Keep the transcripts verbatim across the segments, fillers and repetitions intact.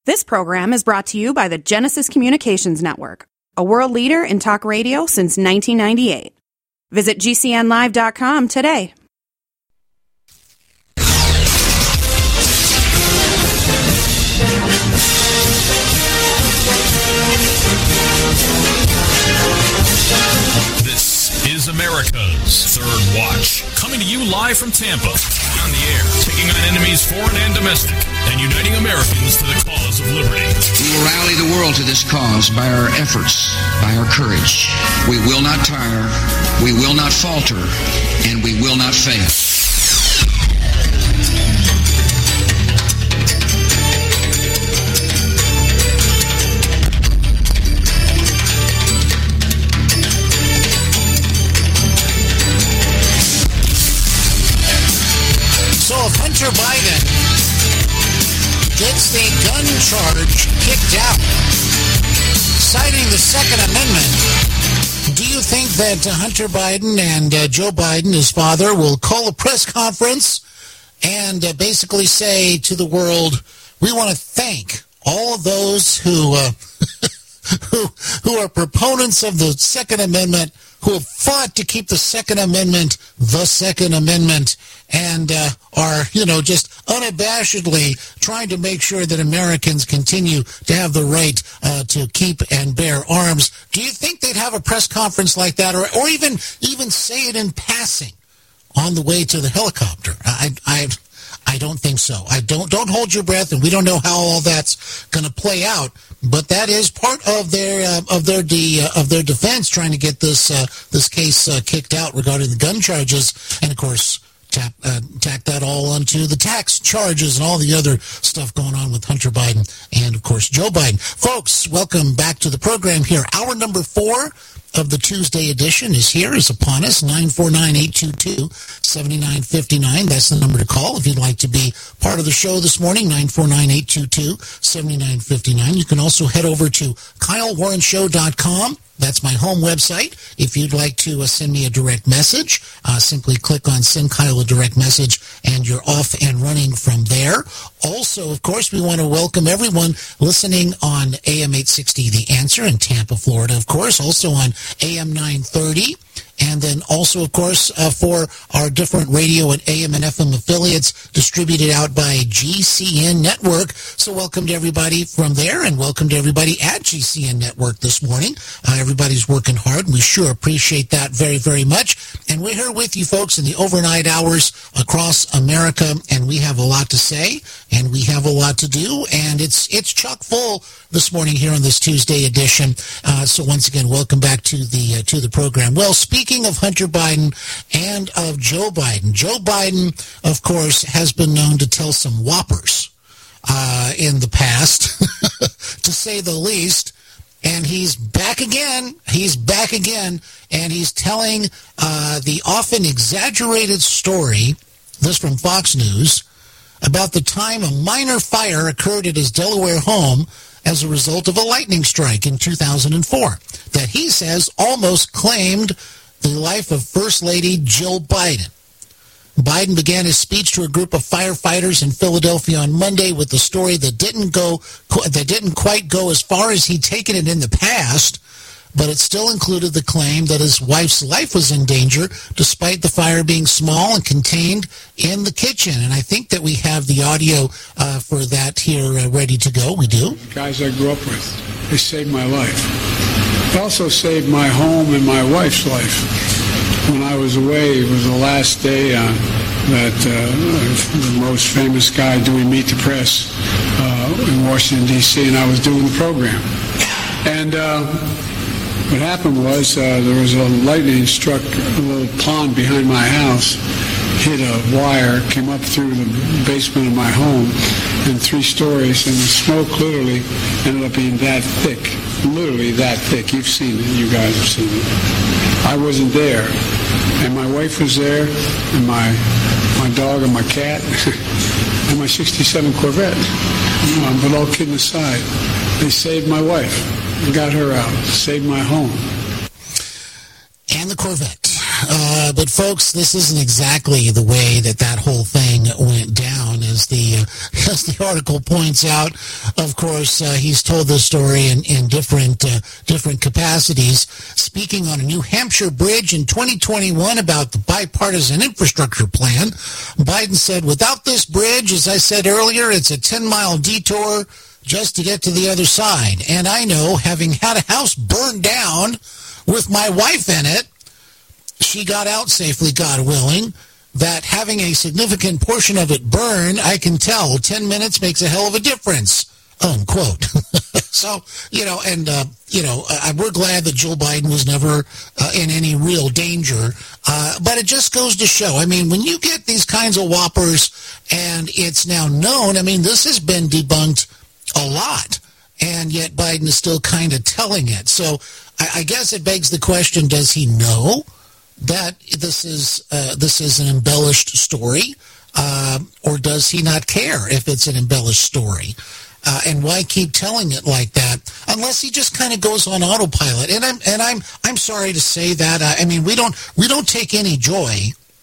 This program is brought to you by the Genesis Communications Network, a world leader in talk radio since nineteen ninety-eight. Visit G C N live dot com today. This is America's Third Watch, coming to you live from Tampa, on the air, taking on enemies foreign and domestic, and uniting Americans to the cause of liberty. We will rally the world to this cause by our efforts, by our courage. We will not tire, we will not falter, and we will not fail. So if Hunter Biden gets the gun charge kicked out, citing the Second Amendment, do you think that uh, Hunter Biden and uh, Joe Biden, his father, will call a press conference and uh, basically say to the world, we want to thank all of those who, uh, who, who are proponents of the Second Amendment, who have fought to keep the Second Amendment the Second Amendment, and uh, are, you know, just unabashedly trying to make sure that Americans continue to have the right uh, to keep and bear arms. Do you think they'd have a press conference like that, or, or even even say it in passing on the way to the helicopter? I I I don't think so. I don't don't hold your breath, and we don't know how all that's going to play out. But that is part of their uh, of their de, uh, of their defense, trying to get this uh, this case uh, kicked out regarding the gun charges, and of course tap, uh, tack that all onto the tax charges and all the other stuff going on with Hunter Biden and of course Joe Biden. Folks, welcome back to the program here. Hour number four of the Tuesday edition is here, is upon us. nine four nine, eight two two, seven nine five nine. That's the number to call if you'd like to be part of the show this morning. nine four nine, eight two two, seven nine five nine. You can also head over to Kyle Warren Show dot com. That's my home website. If you'd like to uh, send me a direct message, uh, simply click on Send Kyle a Direct Message, and you're off and running from there. Also, of course, we want to welcome everyone listening on A M eight sixty The Answer in Tampa, Florida, of course. Also on A M nine thirty. And then also, of course, uh, for our different radio and A M and F M affiliates distributed out by G C N Network. So welcome to everybody from there, and welcome to everybody at G C N Network this morning. Uh, everybody's working hard, and we sure appreciate that very, very much. And we're here with you folks in the overnight hours across America, and we have a lot to say, and we have a lot to do, and it's it's chock full this morning here on this Tuesday edition. Uh, so once again, welcome back to the uh, to the program. Well, speaking of Hunter Biden and of Joe Biden, Joe Biden, of course, has been known to tell some whoppers uh, in the past, to say the least. And he's back again. He's back again, and he's telling uh, the often exaggerated story, this from Fox News, about the time a minor fire occurred at his Delaware home as a result of a lightning strike in two thousand four that he says almost claimed the life of First Lady Jill Biden. Biden began his speech to a group of firefighters in Philadelphia on Monday with the story that didn't go that didn't quite go as far as he'd taken it in the past, but it still included the claim that his wife's life was in danger despite the fire being small and contained in the kitchen. And I think that we have the audio uh, for that here uh, ready to go. We do. Guys I grew up with, they saved my life. They also saved my home and my wife's life. When I was away, it was the last day uh, that uh, the most famous guy doing Meet the Press uh, in Washington, D C, and I was doing the program. And uh, what happened was uh, there was a lightning struck a little pond behind my house, hit a wire, came up through the basement of my home, and three stories, and the smoke literally ended up being that thick, literally that thick. You've seen it. You guys have seen it. I wasn't there, and my wife was there, and my my dog and my cat, and my sixty-seven Corvette. Um, but all kidding aside, they saved my wife and got her out, saved my home. And the Corvette. Uh, but folks, this isn't exactly the way that that whole thing went down, as the uh, as the article points out. Of course, uh, he's told this story in in different uh, different capacities. Speaking on a New Hampshire bridge in twenty twenty-one about the bipartisan infrastructure plan, Biden said, "Without this bridge, as I said earlier, it's a ten-mile detour just to get to the other side. And I know, having had a house burned down with my wife in it, she got out safely, God willing, that having a significant portion of it burn, I can tell ten minutes makes a hell of a difference," unquote. So, you know, and, uh, you know, uh, we're glad that Joe Biden was never uh, in any real danger. Uh, but it just goes to show, I mean, when you get these kinds of whoppers and it's now known, I mean, this has been debunked a lot, and yet Biden is still kind of telling it. So I, I guess it begs the question, does he know that this is uh, this is an embellished story, uh, or does he not care if it's an embellished story? Uh, and why keep telling it like that unless he just kind of goes on autopilot? And I'm and I'm I'm sorry to say that. I, I mean, we don't we don't take any joy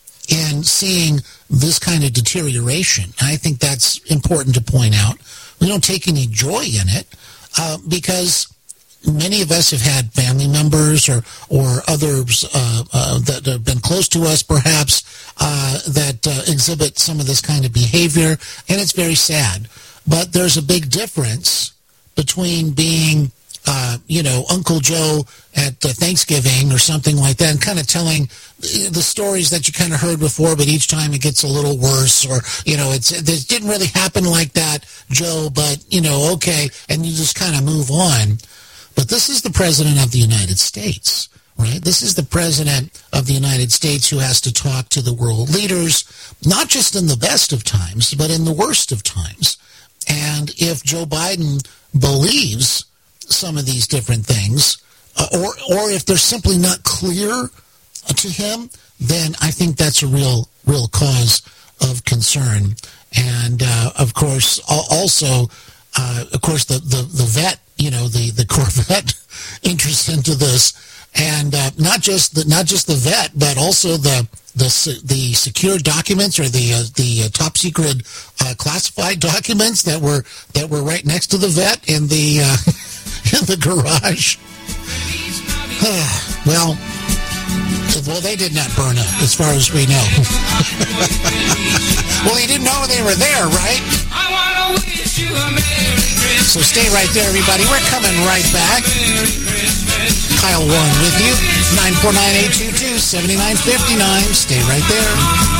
in seeing this kind of deterioration. I think that's important to point out. We don't take any joy in it uh, because many of us have had family members or or others uh, uh, that have been close to us, perhaps, uh, that uh, exhibit some of this kind of behavior, and it's very sad. But there's a big difference between being, uh, you know, Uncle Joe at uh, Thanksgiving or something like that, and kind of telling the stories that you kind of heard before, but each time it gets a little worse, or, you know, it's this didn't really happen like that, Joe, but, you know, okay, and you just kind of move on. But this is the President of the United States, right? This is the President of the United States who has to talk to the world leaders, not just in the best of times, but in the worst of times. And if Joe Biden believes some of these different things, uh, or or if they're simply not clear to him, then I think that's a real real cause of concern. And uh, of course, also, uh, of course, the, the, the vet, you know, the, the Corvette interest into this, and uh, not just the not just the vet, but also the the the secure documents, or the uh, the uh, top secret uh, classified documents that were that were right next to the vet in the uh, in the garage. well, well, they did not burn up, as far as we know. Well, he didn't know they were there, right? So stay right there, everybody. We're coming right back. Kyle Warren with you. nine four nine, eight two two, seven nine five nine. Stay right there.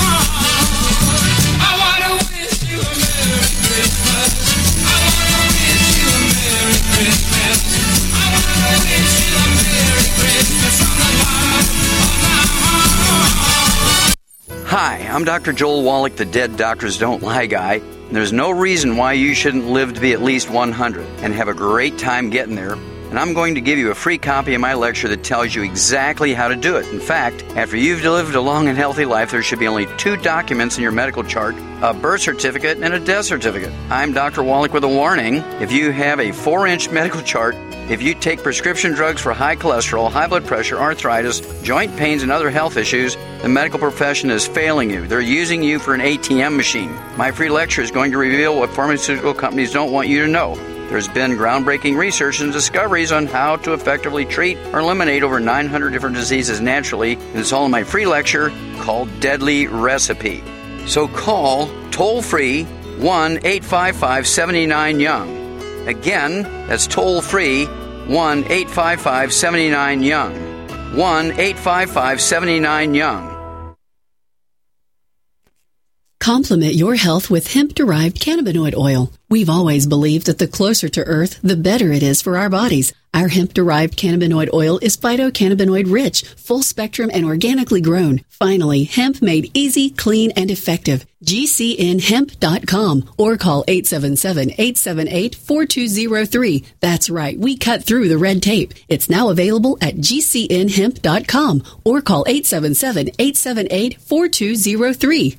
I want to wish you a Merry Christmas. I want to wish you a Merry Christmas. I want to wish you a Merry Christmas from the bottom of my heart. Hi, I'm Doctor Joel Wallach, the Dead Doctors Don't Lie guy. There's no reason why you shouldn't live to be at least one hundred and have a great time getting there. And I'm going to give you a free copy of my lecture that tells you exactly how to do it. In fact, after you've lived a long and healthy life, there should be only two documents in your medical chart, a birth certificate and a death certificate. I'm Doctor Wallach with a warning. If you have a four-inch medical chart, if you take prescription drugs for high cholesterol, high blood pressure, arthritis, joint pains, and other health issues, the medical profession is failing you. They're using you for an A T M machine. My free lecture is going to reveal what pharmaceutical companies don't want you to know. There's been groundbreaking research and discoveries on how to effectively treat or eliminate over nine hundred different diseases naturally, and it's all in my free lecture called Deadly Recipe. So call toll-free one eight five five, seven nine, young. Again, that's toll-free one eight five five, seven nine, young. one eight five five, seven nine, young. Complement your health with hemp-derived cannabinoid oil. We've always believed that the closer to Earth, the better it is for our bodies. Our hemp-derived cannabinoid oil is phytocannabinoid-rich, full-spectrum, and organically grown. Finally, hemp made easy, clean, and effective. G C N hemp dot com or call eight seven seven, eight seven eight, four two zero three. That's right, we cut through the red tape. It's now available at G C N hemp dot com or call eight seven seven, eight seven eight, four two zero three.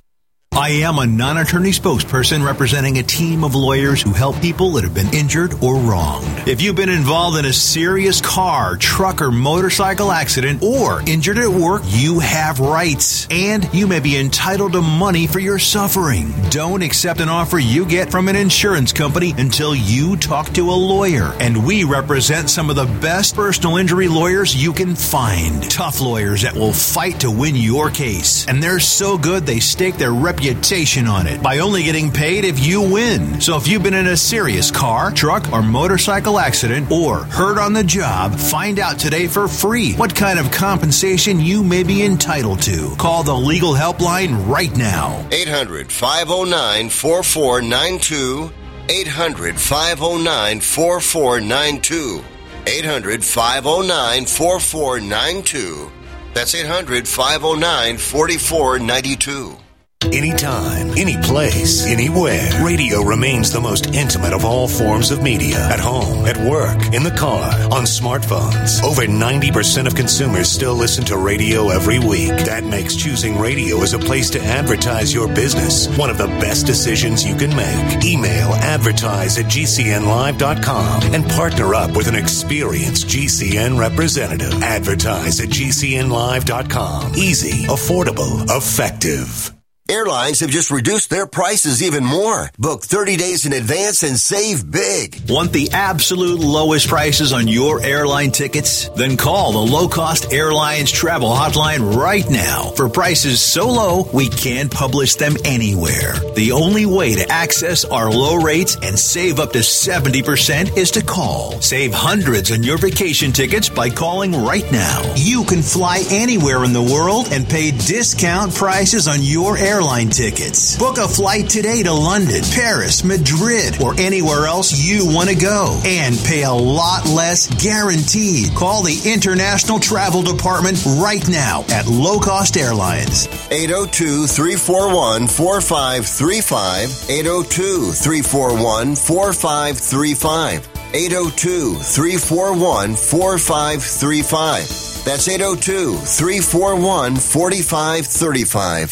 I am a non-attorney spokesperson representing a team of lawyers who help people that have been injured or wronged. If you've been involved in a serious car, truck, or motorcycle accident or injured at work, you have rights, and you may be entitled to money for your suffering. Don't accept an offer you get from an insurance company until you talk to a lawyer. And we represent some of the best personal injury lawyers you can find. Tough lawyers that will fight to win your case. And they're so good they stake their reputation on it by only getting paid if you win. So if you've been in a serious car, truck, or motorcycle accident or hurt on the job, find out today for free what kind of compensation you may be entitled to. Call the legal helpline right now. eight hundred, five oh nine, four four nine two. eight hundred, five oh nine, four four nine two. eight hundred, five oh nine, four four nine two. That's eight hundred, five oh nine, four four nine two. Anytime, any place, anywhere. Radio remains the most intimate of all forms of media. At home, at work, in the car, on smartphones. Over ninety percent of consumers still listen to radio every week. That makes choosing radio as a place to advertise your business one of the best decisions you can make. Email advertise at G C N live dot com and partner up with an experienced G C N representative. Advertise at G C N live dot com. Easy, affordable, effective. Airlines have just reduced their prices even more. Book thirty days in advance and save big. Want the absolute lowest prices on your airline tickets? Then call the Low Cost Airlines Travel Hotline right now. For prices so low, we can't publish them anywhere. The only way to access our low rates and save up to seventy percent is to call. Save hundreds on your vacation tickets by calling right now. You can fly anywhere in the world and pay discount prices on your airline Airline tickets. Book a flight today to London, Paris, Madrid, or anywhere else you want to go and pay a lot less guaranteed. Call the International Travel Department right now at Low Cost Airlines. eight oh two, three four one, four five three five. eight oh two, three four one, four five three five. eight oh two, three four one, four five three five. That's eight oh two, three four one, four five three five.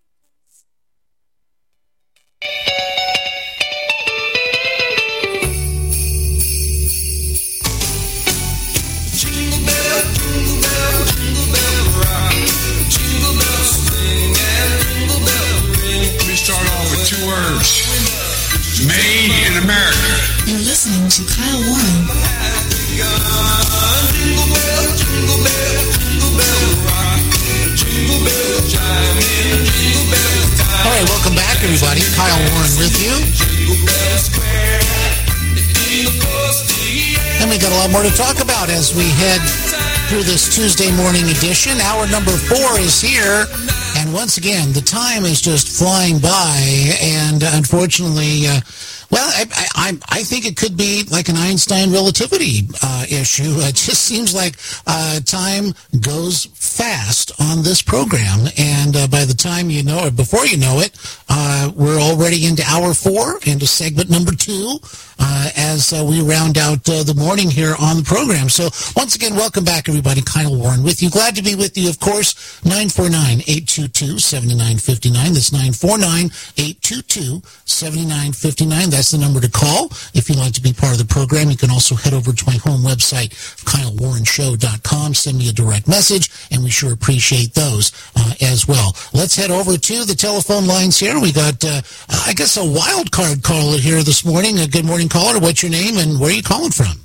Two words. Made in America. You're listening to Kyle Warren. All right, welcome back, everybody. Kyle Warren with you. And we got a lot more to talk about as we head through this Tuesday morning edition. Hour number four is here. And once again, the time is just flying by, and unfortunately, uh, well, I, I, I think it could be like an Einstein relativity uh, issue. It just seems like uh, time goes fast on this program, and uh, by the time you know it, before you know it, uh, we're already into hour four, into segment number two, uh, as uh, we round out uh, the morning here on the program. So once again, welcome back, everybody. Kyle Warren with you. Glad to be with you, of course. nine four nine, eight two two, seven nine five nine. That's nine four nine, eight two two, seven nine five nine. That's the number to call. If you'd like to be part of the program, you can also head over to my home website, kyle warren show dot com. Send me a direct message, and we sure appreciate those uh, as well. Let's head over to the telephone lines here. We got, uh, I guess, a wild card caller here this morning. A good morning, caller. What's your name, and where are you calling from?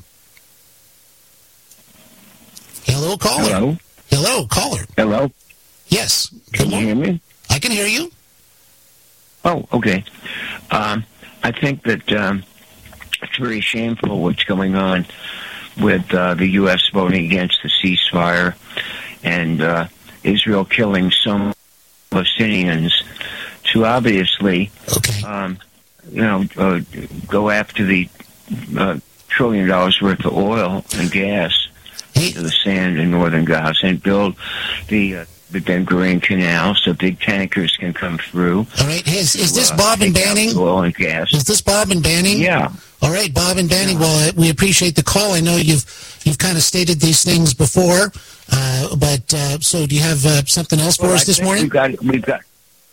Hello, caller. Hello. Hello, caller. Hello. Yes. Can you hear me? I can hear you. Oh, okay. Um, I think that um, it's very shameful what's going on with uh, the U S voting against the ceasefire and uh, Israel killing some Palestinians to obviously, okay. um, you know, uh, go after the uh, trillion dollars worth of oil and gas hey. into the sand in northern Gaza and build the uh, the Ben Gurion Canal so big tankers can come through. All right. Hey, is, is this uh, Bob and Banning? Oil and gas. Is this Bob and Banning? Yeah. All right, Bob and Banning. Yeah. Well, we appreciate the call. I know you've you've kind of stated these things before, uh, but uh, so do you have uh, something else for well, us I this think morning? We've got we've got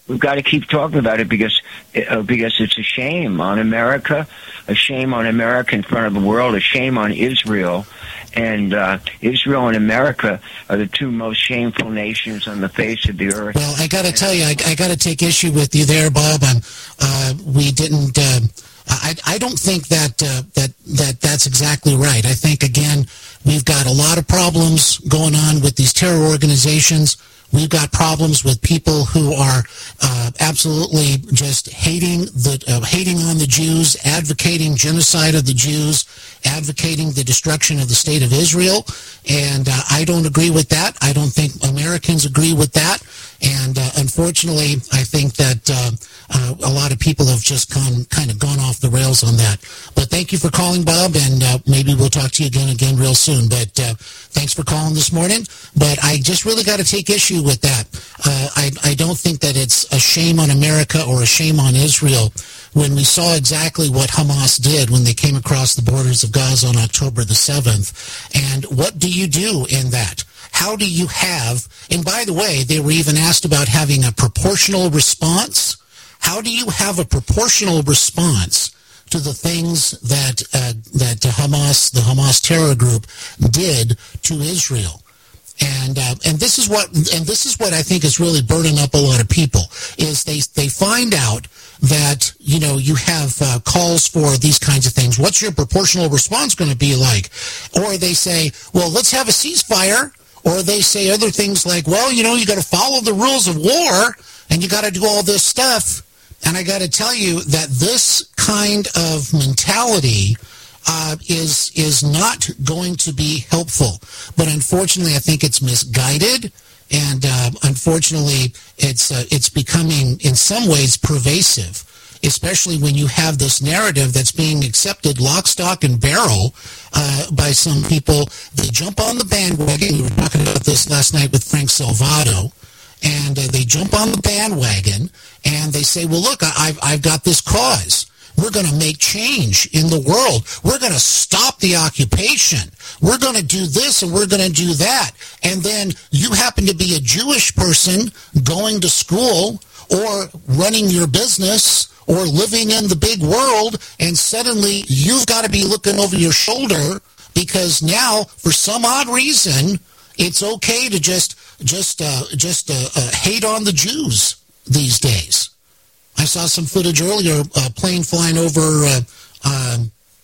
we've got to keep talking about it because uh, because it's a shame on America, a shame on America in front of the world, a shame on Israel. And uh, Israel and America are the two most shameful nations on the face of the earth. Well, I got to tell you, I, I got to take issue with you there, Bob. I'm, uh, we didn't. Uh, I, I don't think that uh, that that that's exactly right. I think again, we've got a lot of problems going on with these terror organizations. We've got problems with people who are uh, absolutely just hating the uh, hating on the Jews, advocating genocide of the Jews, advocating the destruction of the state of Israel. And uh, I don't agree with that. I don't think Americans agree with that. And uh, unfortunately, I think that uh, uh, a lot of people have just gone, kind of gone off the rails on that. But thank you for calling, Bob, and uh, maybe we'll talk to you again again real soon. But uh, thanks for calling this morning. But I just really got to take issue with that. Uh, I, I don't think that it's a shame on America or a shame on Israel when we saw exactly what Hamas did when they came across the borders of Gaza on October the seventh. And what do you do in that? How do you have, and by the way, they were even asked about having a proportional response. How do you have a proportional response to the things that uh, that Hamas, the Hamas terror group, did to Israel? And uh, and this is what and this is what I think is really burning up a lot of people is they they find out that, you know, you have uh, calls for these kinds of things. What's your proportional response going to be like? Or they say, well, let's have a ceasefire. Or they say other things like, well, you know, you got to follow the rules of war and you got to do all this stuff. And I got to tell you that this kind of mentality uh, is is not going to be helpful. But unfortunately, I think it's misguided. And uh, unfortunately, it's uh, it's becoming in some ways pervasive, especially when you have this narrative that's being accepted lock, stock, and barrel uh, by some people. They jump on the bandwagon. We were talking about this last night with Frank Salvato. And uh, they jump on the bandwagon, and they say, well, look, I, I've, I've got this cause. We're going to make change in the world. We're going to stop the occupation. We're going to do this, and we're going to do that. And then you happen to be a Jewish person going to school or running your business or living in the big world, and suddenly you've got to be looking over your shoulder because now, for some odd reason, it's okay to just just uh, just uh, uh, hate on the Jews these days. I saw some footage earlier, a plane flying over uh, uh,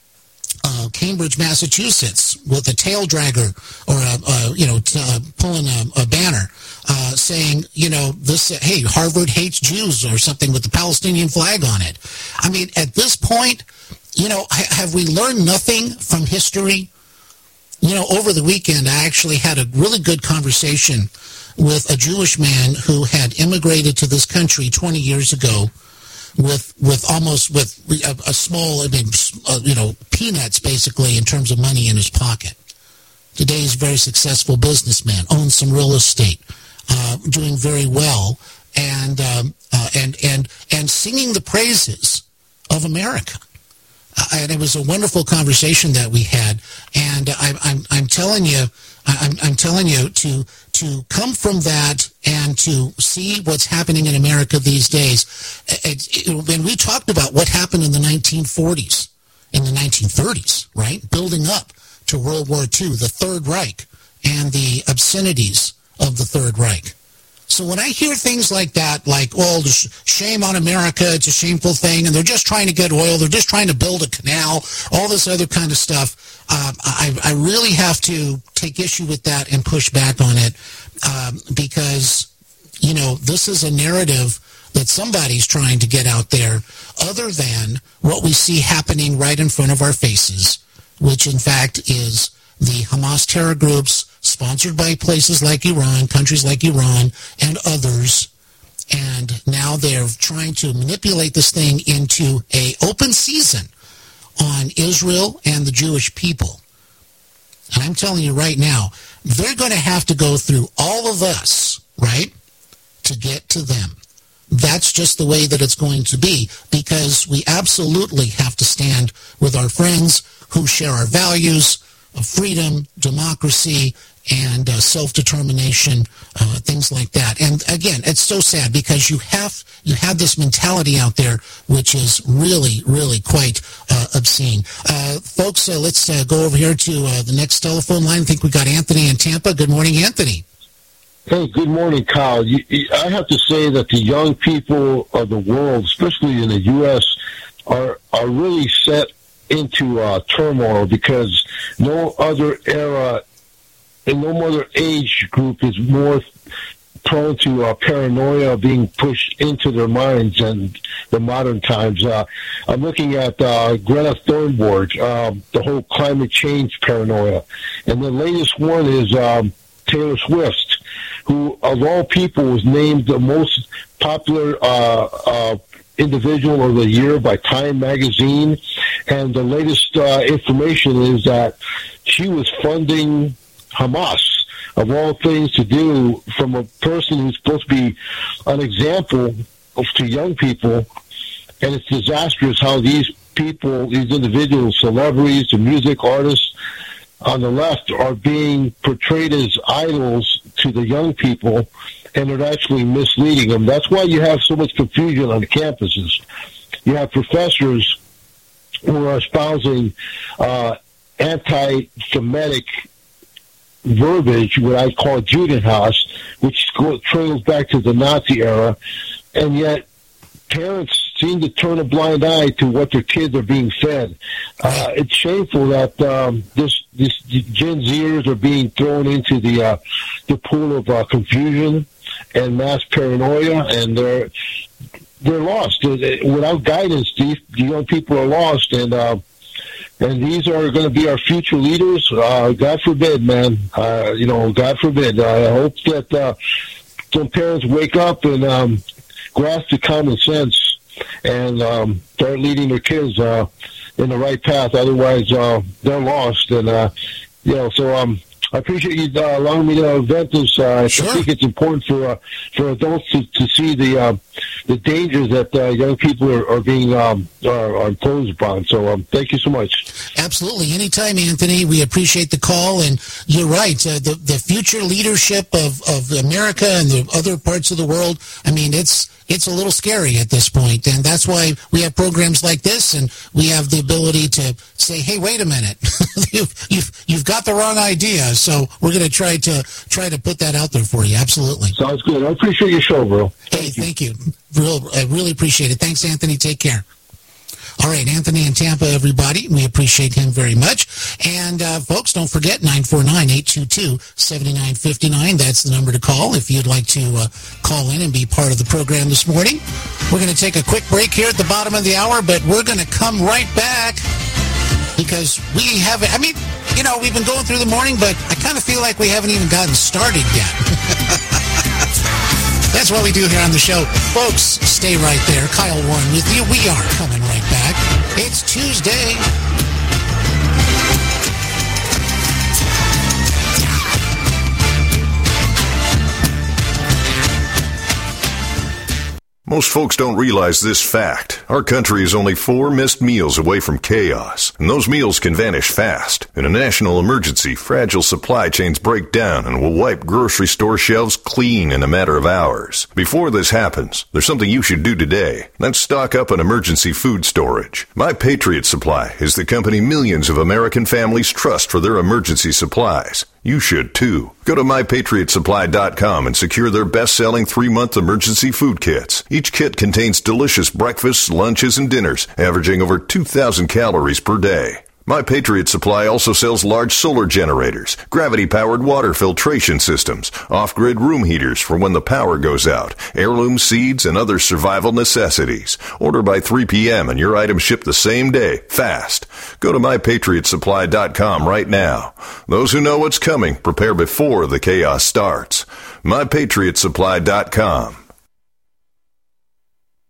uh, Cambridge, Massachusetts, with a tail dragger or a, uh, you know t- uh, pulling a, a banner uh, saying, you know, this uh, hey, Harvard hates Jews or something with the Palestinian flag on it. I mean, at this point, you know, ha- have we learned nothing from history? You know, over the weekend, I actually had a really good conversation with a Jewish man who had immigrated to this country twenty years ago with with almost with a, a small, I mean, uh, you know, peanuts basically in terms of money in his pocket. Today he's a very successful businessman, owns some real estate, uh, doing very well, and um, uh, and and and singing the praises of America. Uh, and it was a wonderful conversation that we had, and I, I'm I'm telling you, I'm I'm telling you to to come from that and to see what's happening in America these days. It, it, when we talked about what happened in the nineteen forties, in the nineteen thirties, right, building up to World War Two, the Third Reich, and the obscenities of the Third Reich. So when I hear things like that, like, oh, shame on America, it's a shameful thing, and they're just trying to get oil, they're just trying to build a canal, all this other kind of stuff, uh, I, I really have to take issue with that and push back on it um, because, you know, this is a narrative that somebody's trying to get out there other than what we see happening right in front of our faces, which in fact is the Hamas terror groups sponsored by places like Iran, countries like Iran, and others. And now they're trying to manipulate this thing into an open season on Israel and the Jewish people. And I'm telling you right now, they're going to have to go through all of us, right, to get to them. That's just the way that it's going to be, because we absolutely have to stand with our friends who share our values of freedom, democracy, and uh, self-determination, uh, things like that. And again, it's so sad because you have you have this mentality out there which is really, really quite uh, obscene. Uh, folks, uh, let's uh, go over here to uh, the next telephone line. I think we got Anthony in Tampa. Good morning, Anthony. Hey, good morning, Kyle. You, I have to say that the young people of the world, especially in the U S, are are really set into uh, turmoil because no other era and no other age group is more prone to uh, paranoia being pushed into their minds than the modern times. Uh, I'm looking at uh, Greta Thunberg, uh, the whole climate change paranoia. And the latest one is um, Taylor Swift, who, of all people, was named the most popular uh, uh, individual of the year by Time magazine. And the latest uh, information is that she was funding Hamas, of all things to do, from a person who's supposed to be an example of, to young people. And it's disastrous how these people, these individuals, celebrities, the music artists on the left are being portrayed as idols to the young people, and they're actually misleading them. That's why you have so much confusion on the campuses. You have professors who are espousing uh, anti-Semitic verbiage, what I call Judenhass, which trails back to the Nazi era, and yet parents seem to turn a blind eye to what their kids are being fed. Uh, it's shameful that um, this, this Gen Zers are being thrown into the uh, the pool of uh, confusion and mass paranoia, and they're they're lost. Without guidance, these young people are lost, and uh, and these are going to be our future leaders. Uh, God forbid, man. Uh, you know, God forbid. I hope that uh, some parents wake up and um, grasp the common sense and um, start leading their kids uh, in the right path. Otherwise, uh, they're lost. And uh, you know, so um, I appreciate you uh, allowing me to vent this. Uh, sure. I think it's important for uh, for adults to, to see the uh, the dangers that uh, young people are, are being um, are, are imposed upon. So um, thank you so much. Absolutely. Anytime, Anthony. We appreciate the call. And you're right. Uh, the, the future leadership of, of America and the other parts of the world, I mean, it's it's a little scary at this point. And that's why we have programs like this, and we have the ability to say, hey, wait a minute. you've, you've, you've got the wrong idea. So we're going to try to try to put that out there for you. Absolutely. Sounds good. I appreciate your show, bro. Hey, thank you. Real, I really appreciate it. Thanks, Anthony. Take care. All right, Anthony in Tampa, everybody. We appreciate him very much. And, uh, folks, don't forget, nine four nine, eight two two, seven nine five nine. That's the number to call if you'd like to uh, call in and be part of the program this morning. We're going to take a quick break here at the bottom of the hour, but we're going to come right back because we haven't, I mean, you know, we've been going through the morning, but I kind of feel like we haven't even gotten started yet. That's what we do here on the show. Folks, stay right there. Kyle Warren with you. We are coming right back. It's Tuesday. Most folks don't realize this fact. Our country is only four missed meals away from chaos, and those meals can vanish fast. In a national emergency, fragile supply chains break down and will wipe grocery store shelves clean in a matter of hours. Before this happens, there's something you should do today. That's stock up on emergency food storage. My Patriot Supply is the company millions of American families trust for their emergency supplies. You should too. Go to my patriot supply dot com and secure their best-selling three-month emergency food kits. Each kit contains delicious breakfasts, lunches, and dinners, averaging over two thousand calories per day. My Patriot Supply also sells large solar generators, gravity-powered water filtration systems, off-grid room heaters for when the power goes out, heirloom seeds, and other survival necessities. Order by three p.m. and your items ship the same day, fast. Go to my patriot supply dot com right now. Those who know what's coming prepare before the chaos starts. my patriot supply dot com.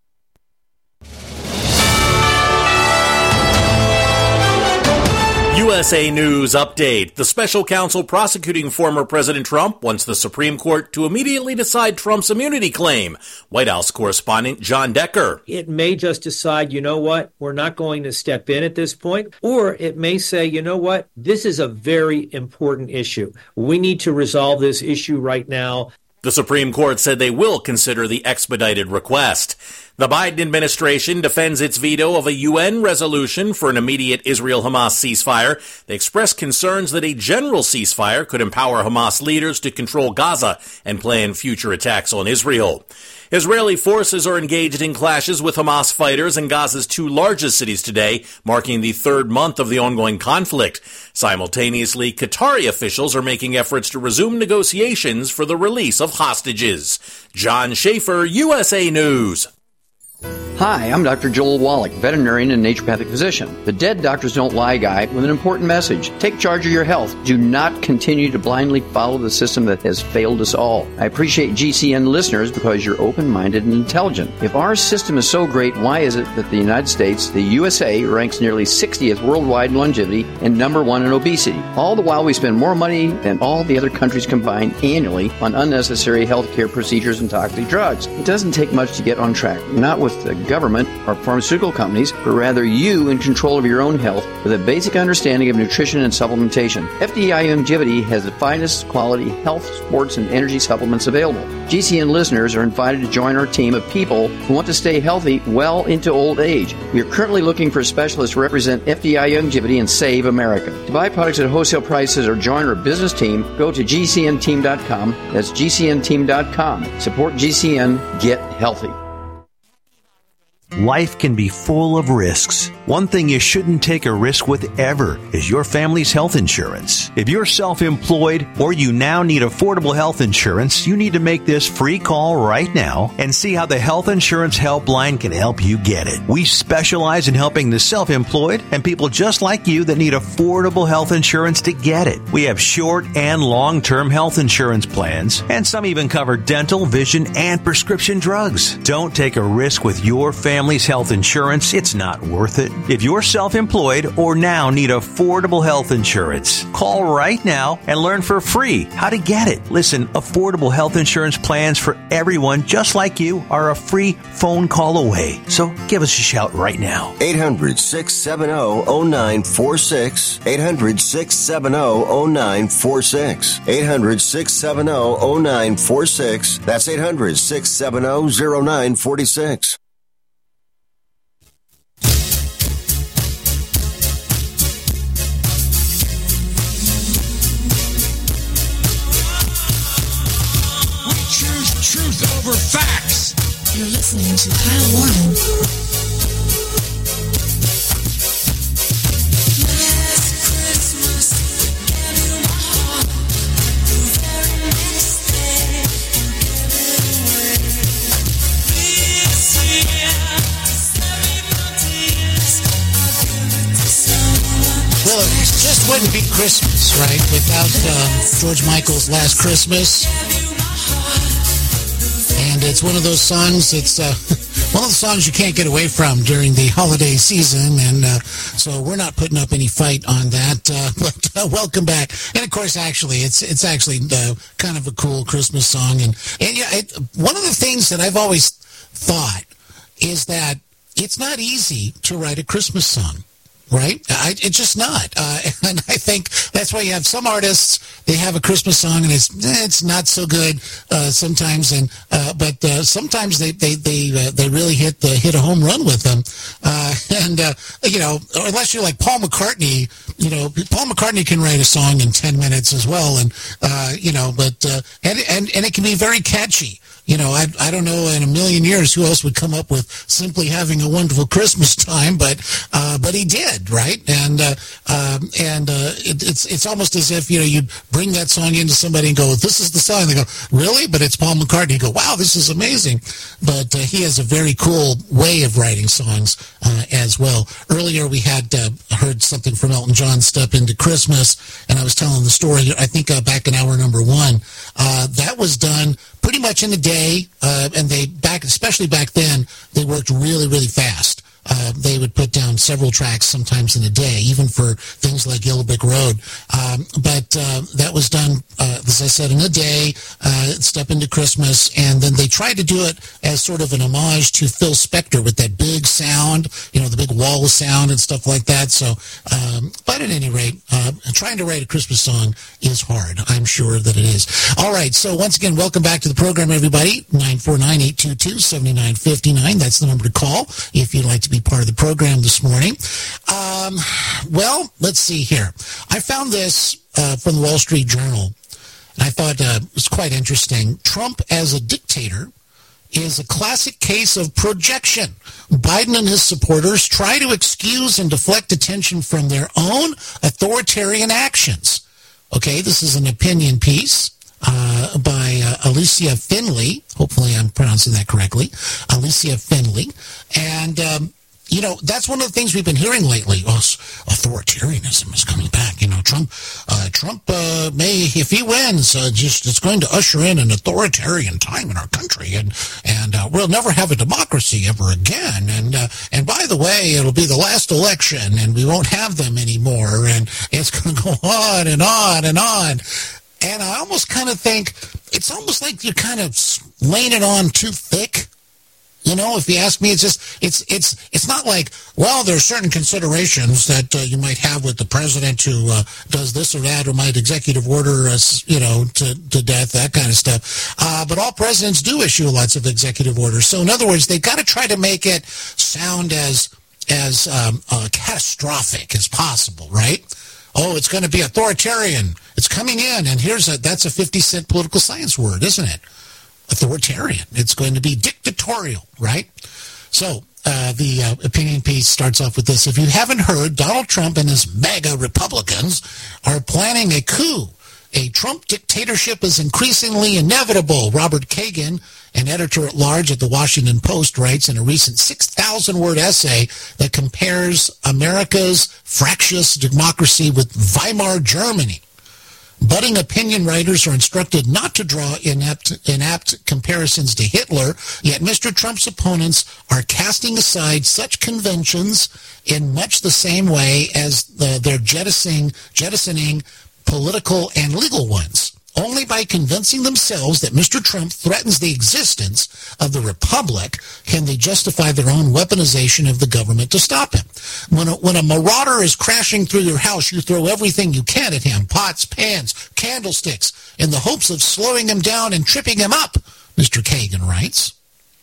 U U S A News Update. The special counsel prosecuting former President Trump wants the Supreme Court to immediately decide Trump's immunity claim. White House correspondent John Decker. It may just decide, you know what, we're not going to step in at this point. Or it may say, you know what, this is a very important issue. We need to resolve this issue right now. The Supreme Court said they will consider the expedited request. The Biden administration defends its veto of a U N resolution for an immediate Israel-Hamas ceasefire. They expressed concerns that a general ceasefire could empower Hamas leaders to control Gaza and plan future attacks on Israel. Israeli forces are engaged in clashes with Hamas fighters in Gaza's two largest cities today, marking the third month of the ongoing conflict. Simultaneously, Qatari officials are making efforts to resume negotiations for the release of hostages. John Schaefer, U S A News. Hi, I'm Doctor Joel Wallach, veterinarian and naturopathic physician. The Dead Doctors Don't Lie guy with an important message. Take charge of your health. Do not continue to blindly follow the system that has failed us all. I appreciate G C N listeners because you're open-minded and intelligent. If our system is so great, why is it that the United States, the U S A, ranks nearly sixtieth worldwide in longevity and number one in obesity? All the while we spend more money than all the other countries combined annually on unnecessary healthcare procedures and toxic drugs. It doesn't take much to get on track. Not with the government or pharmaceutical companies, but rather you in control of your own health with a basic understanding of nutrition and supplementation. F D I Longevity has the finest quality health, sports, and energy supplements available. G C N listeners are invited to join our team of people who want to stay healthy well into old age. We are currently looking for specialists to represent F D I Longevity and Save America. To buy products at wholesale prices or join our business team, go to G C N team dot com. That's G C N team dot com. Support G C N. Get healthy. Life can be full of risks. One thing you shouldn't take a risk with ever is your family's health insurance. If you're self-employed or you now need affordable health insurance, you need to make this free call right now and see how the Health Insurance Helpline can help you get it. We specialize in helping the self-employed and people just like you that need affordable health insurance to get it. We have short and long-term health insurance plans, and some even cover dental, vision, and prescription drugs. Don't take a risk with your family. Family's health insurance, it's not worth it. If you're self-employed or now need affordable health insurance, call right now and learn for free how to get it. Listen, affordable health insurance plans for everyone just like you are a free phone call away. So give us a shout right now. eight hundred, six seven zero, zero nine four six. eight hundred, six seven zero, zero nine four six. eight hundred, six seven zero, zero nine four six. That's eight hundred, six seven zero, zero nine four six. Truth over facts. You're listening to Kyle Warren. Last Christmas, gave you my heart. The very next day, you gave it away. This year, seven tears, I'll give it to someone. Well, it just wouldn't be Christmas, right, without uh, George Michael's Last Christmas. And it's one of those songs, it's uh, one of the songs you can't get away from during the holiday season, and uh, so we're not putting up any fight on that, uh, but uh, welcome back. And of course, actually, it's it's actually uh, kind of a cool Christmas song, and, and yeah, it, one of the things that I've always thought is that it's not easy to write a Christmas song. Right? I, it's just not. Uh, and I think that's why you have some artists, they have a Christmas song and it's eh, it's not so good uh, sometimes. And uh, But uh, sometimes they they they, uh, they really hit the, hit a home run with them. Uh, and, uh, you know, unless you're like Paul McCartney, you know, Paul McCartney can write a song in ten minutes as well. And, uh, you know, but, uh, and, and, and it can be very catchy. You know, I I don't know in a million years who else would come up with simply having a wonderful Christmas time, but uh, but he did, right? And uh, um, and uh, it, it's it's almost as if, you know, you bring that song into somebody and go, "This is the song." They go, "Really?" But it's Paul McCartney. You go, "Wow, this is amazing." But uh, he has a very cool way of writing songs uh, as well. Earlier we had uh, heard something from Elton John, "Step Into Christmas," and I was telling the story. I think uh, back in hour number one, uh, that was done pretty much in a day, uh, and they back, especially back then, they worked really, really fast uh, they would put down several tracks sometimes in a day, even for things like Yellowbrick Road. Um, but uh, that was done, uh, as I said, in a day, uh, step into Christmas, and then they tried to do it as sort of an homage to Phil Spector with that big sound, you know, the big wall of sound and stuff like that. So, um, but at any rate, uh, trying to write a Christmas song is hard. I'm sure that it is. All right, so once again, welcome back to the program, everybody. nine four nine, eight two two, seven nine five nine. That's the number to call if you'd like to be part of the program this morning. Um, well, let's see here. I found this uh, from the Wall Street Journal, and I thought uh, it was quite interesting. Trump as a dictator is a classic case of projection. Biden and his supporters try to excuse and deflect attention from their own authoritarian actions. Okay, this is an opinion piece uh, by uh, Alicia Finley. Hopefully I'm pronouncing that correctly. Alicia Finley. And, um, you know, that's one of the things we've been hearing lately. Oh, authoritarianism is coming back. You know, Trump, uh, Trump uh, may, if he wins, uh, just it's going to usher in an authoritarian time in our country, and and uh, we'll never have a democracy ever again. And uh, and by the way, it'll be the last election, and we won't have them anymore. And it's going to go on and on and on. And I almost kind of think it's almost like you're kind of laying it on too thick. You know, if you ask me, it's just, it's, it's, it's not like, well, there are certain considerations that uh, you might have with the president who uh, does this or that, or might executive order us, you know, to, to death, that kind of stuff. Uh, but all presidents do issue lots of executive orders. So in other words, they've got to try to make it sound as, as um, uh, catastrophic as possible, right? Oh, it's going to be authoritarian. It's coming in. And here's a, that's a fifty cent political science word, isn't it? Authoritarian. It's going to be dictatorial, right? So uh, the uh, opinion piece starts off with this. If you haven't heard, Donald Trump and his MAGA Republicans are planning a coup. A Trump dictatorship is increasingly inevitable. Robert Kagan, an editor-at-large at the Washington Post, writes in a recent six thousand word essay that compares America's fractious democracy with Weimar Germany. Budding opinion writers are instructed not to draw inept, inapt comparisons to Hitler, yet Mister Trump's opponents are casting aside such conventions in much the same way as the, they're jettisoning, jettisoning political and legal ones. Only by convincing themselves that Mister Trump threatens the existence of the republic can they justify their own weaponization of the government to stop him. When a, when a marauder is crashing through your house, you throw everything you can at him, pots, pans, candlesticks, in the hopes of slowing him down and tripping him up, Mister Kagan writes.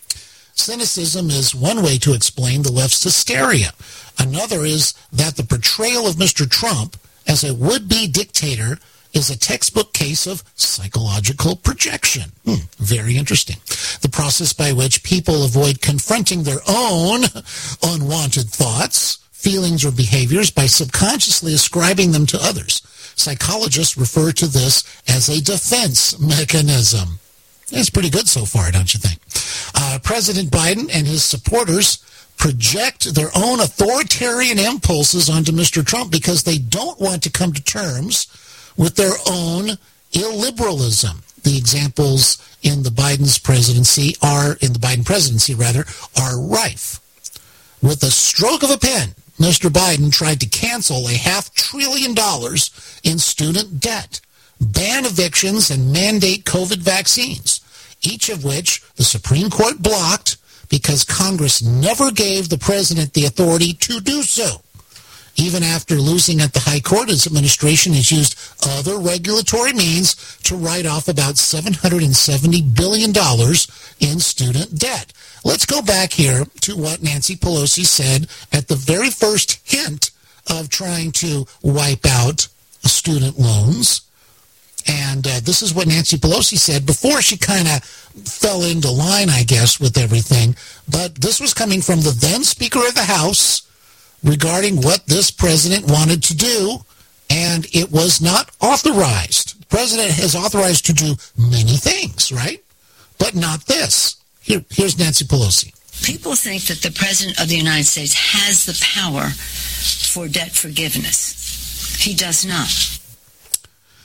Cynicism is one way to explain the left's hysteria. Another is that the portrayal of Mister Trump as a would-be dictator is a textbook case of psychological projection. Hmm, very interesting. The process by which people avoid confronting their own unwanted thoughts, feelings, or behaviors by subconsciously ascribing them to others. Psychologists refer to this as a defense mechanism. That's pretty good so far, don't you think? Uh, President Biden and his supporters project their own authoritarian impulses onto Mister Trump because they don't want to come to terms with their own illiberalism. The examples in the Biden's presidency are, in the Biden presidency rather, are rife. With a stroke of a pen, Mister Biden tried to cancel a half trillion dollars in student debt, ban evictions, and mandate COVID vaccines, each of which the Supreme Court blocked because Congress never gave the president the authority to do so. Even after losing at the High Court, his administration has used other regulatory means to write off about seven hundred seventy billion dollars in student debt. Let's go back here to what Nancy Pelosi said at the very first hint of trying to wipe out student loans. And uh, this is what Nancy Pelosi said before she kind of fell into line, I guess, with everything. But this was coming from the then Speaker of the House regarding what this president wanted to do, and it was not authorized. The president is authorized to do many things, right? But not this. Here, here's Nancy Pelosi. People think that the president of the United States has the power for debt forgiveness. He does not.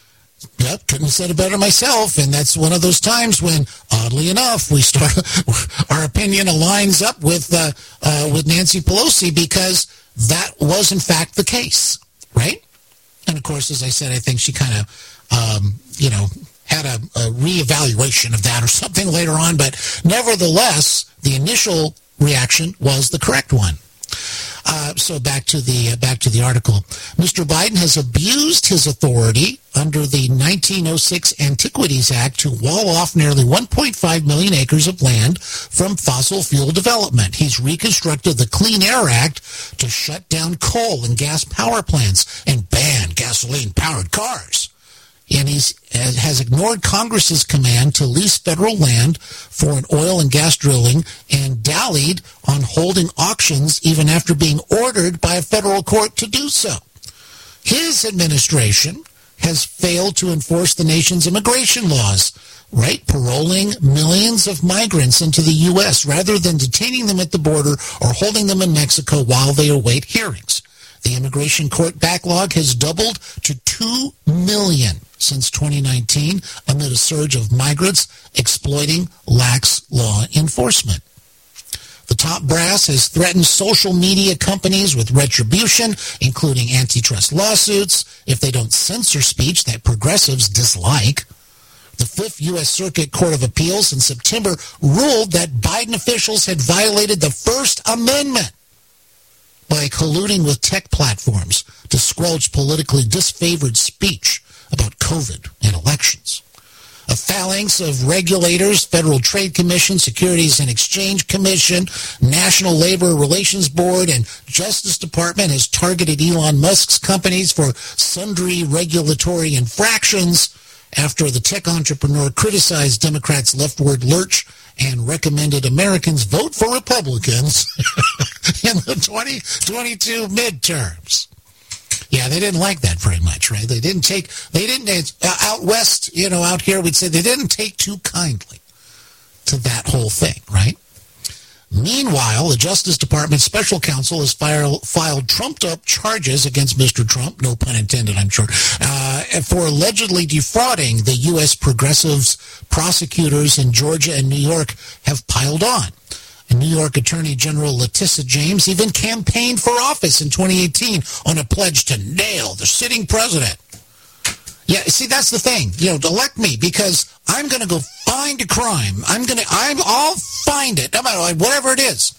Yep, couldn't have said it better myself. And that's one of those times when, oddly enough, we start our opinion aligns up with uh, uh, with Nancy Pelosi, because that was in fact the case, right? And of course, as I said, I think she kind of, um, you know, had a, a reevaluation of that or something later on. But nevertheless, the initial reaction was the correct one. Uh, so back to the uh, back to the article. Mister Biden has abused his authority under the nineteen oh six Antiquities Act to wall off nearly one point five million acres of land from fossil fuel development. He's reconstructed the Clean Air Act to shut down coal and gas power plants and ban gasoline-powered cars. And he has ignored Congress's command to lease federal land for an oil and gas drilling and dallied on holding auctions even after being ordered by a federal court to do so. His administration has failed to enforce the nation's immigration laws, right? Paroling millions of migrants into the U S rather than detaining them at the border or holding them in Mexico while they await hearings. The immigration court backlog has doubled to two million since twenty nineteen amid a surge of migrants exploiting lax law enforcement. The top brass has threatened social media companies with retribution, including antitrust lawsuits, if they don't censor speech that progressives dislike. The Fifth U S Circuit Court of Appeals in September ruled that Biden officials had violated the First Amendment by colluding with tech platforms to squelch politically disfavored speech about COVID and elections. A phalanx of regulators, Federal Trade Commission, Securities and Exchange Commission, National Labor Relations Board, and Justice Department has targeted Elon Musk's companies for sundry regulatory infractions after the tech entrepreneur criticized Democrats' leftward lurch and recommended Americans vote for Republicans in the twenty twenty-two midterms. Yeah, they didn't like that very much, right? They didn't take, they didn't, uh, out west, you know, out here, we'd say they didn't take too kindly to that whole thing, right? Meanwhile, the Justice Department special counsel has filed, filed trumped-up charges against Mister Trump, no pun intended, I'm sure, uh, for allegedly defrauding the U S progressives. Prosecutors in Georgia and New York have piled on. And New York Attorney General Letitia James even campaigned for office in twenty eighteen on a pledge to nail the sitting president. Yeah, see, that's the thing. You know, elect me because I'm going to go find a crime. I'm going to, I'm, I'll find it, no matter whatever it is.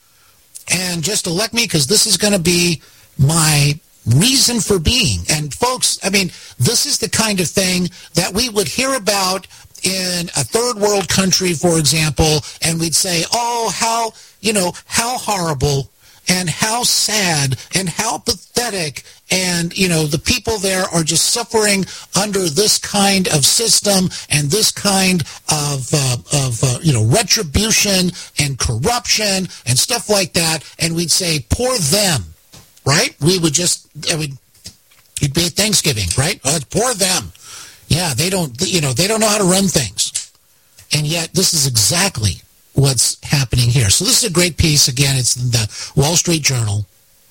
And just elect me because this is going to be my reason for being. And folks, I mean, this is the kind of thing that we would hear about in a third world country, for example, and we'd say, oh, how, you know, how horrible and how sad and how pathetic, and, you know, the people there are just suffering under this kind of system and this kind of, uh, of uh, you know, retribution and corruption and stuff like that, and we'd say, poor them, right? We would just, I mean, it'd be Thanksgiving, right? Oh, it's poor them. Yeah, they don't, you know, they don't know how to run things. And yet, this is exactly what's happening here. So this is a great piece. Again, it's in the Wall Street Journal.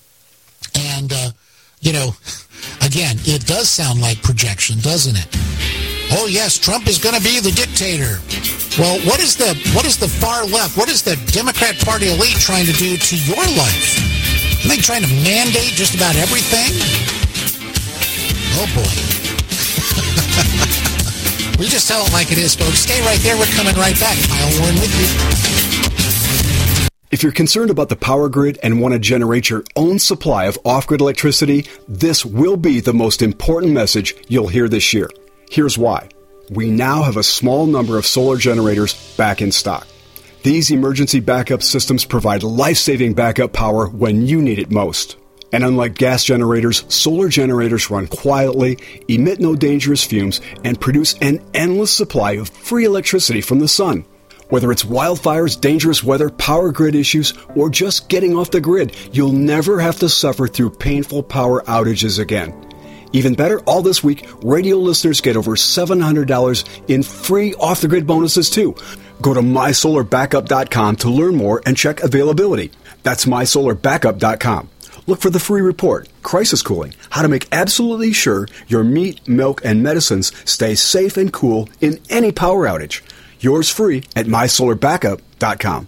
And, uh, you know, again, it does sound like projection, doesn't it? Oh, yes, Trump is going to be the dictator. Well, what is the what is the far left, what is the Democrat Party elite trying to do to your life? Are they trying to mandate just about everything? Oh, boy. We just tell it like it is, folks. Stay right there. We're coming right back. Kyle Warren with you. If you're concerned about the power grid and want to generate your own supply of off-grid electricity, this will be the most important message you'll hear this year. Here's why. We now have a small number of solar generators back in stock. These emergency backup systems provide life-saving backup power when you need it most. And unlike gas generators, solar generators run quietly, emit no dangerous fumes, and produce an endless supply of free electricity from the sun. Whether it's wildfires, dangerous weather, power grid issues, or just getting off the grid, you'll never have to suffer through painful power outages again. Even better, all this week, radio listeners get over seven hundred dollars in free off-the-grid bonuses too. Go to my solar backup dot com to learn more and check availability. That's my solar backup dot com. Look for the free report, Crisis Cooling, how to make absolutely sure your meat, milk, and medicines stay safe and cool in any power outage. Yours free at my solar backup dot com.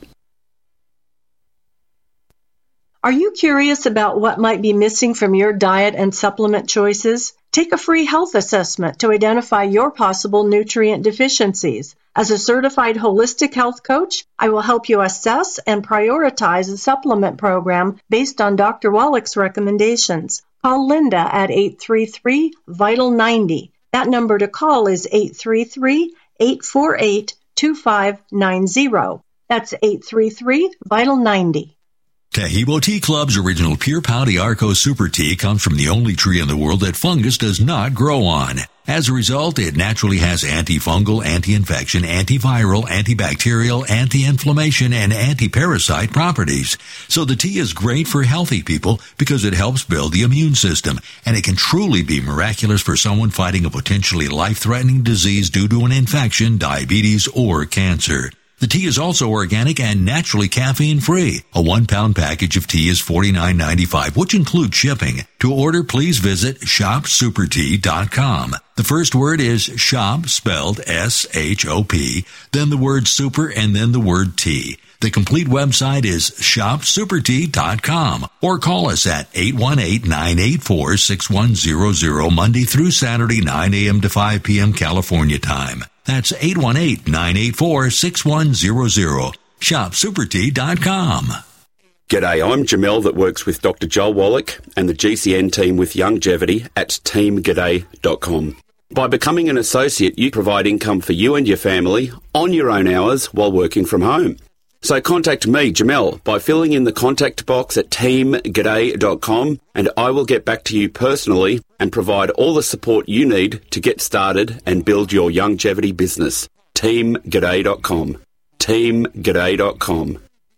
Are you curious about what might be missing from your diet and supplement choices? Take a free health assessment to identify your possible nutrient deficiencies. As a certified holistic health coach, I will help you assess and prioritize a supplement program based on Doctor Wallach's recommendations. Call Linda at eight three three, vital ninety. That number to call is eight three three, eight four eight, two five nine zero. That's eight three three, vital ninety. Tahibo Tea Club's original Pure Pau d'Arco Super Tea comes from the only tree in the world that fungus does not grow on. As a result, it naturally has antifungal, anti-infection, antiviral, antibacterial, anti-inflammation, and anti-parasite properties. So the tea is great for healthy people because it helps build the immune system, and it can truly be miraculous for someone fighting a potentially life-threatening disease due to an infection, diabetes, or cancer. The tea is also organic and naturally caffeine-free. A one-pound package of tea is forty-nine ninety-five, which includes shipping. To order, please visit shop super tea dot com. The first word is shop, spelled S H O P, then the word super, and then the word tea. The complete website is shop super tea dot com, or call us at eight one eight, nine eight four, six one zero zero Monday through Saturday, nine a.m. to five p.m. California time. That's eight one eight, nine eight four, six one zero zero. shop super tea dot com. G'day, I'm Jamel that works with Doctor Joel Wallach and the G C N team with Longevity at team g'day dot com. By becoming an associate, you provide income for you and your family on your own hours while working from home. So contact me, Jamel, by filling in the contact box at team g'day dot com, and I will get back to you personally and provide all the support you need to get started and build your longevity business. team g'day dot com. team g'day dot com.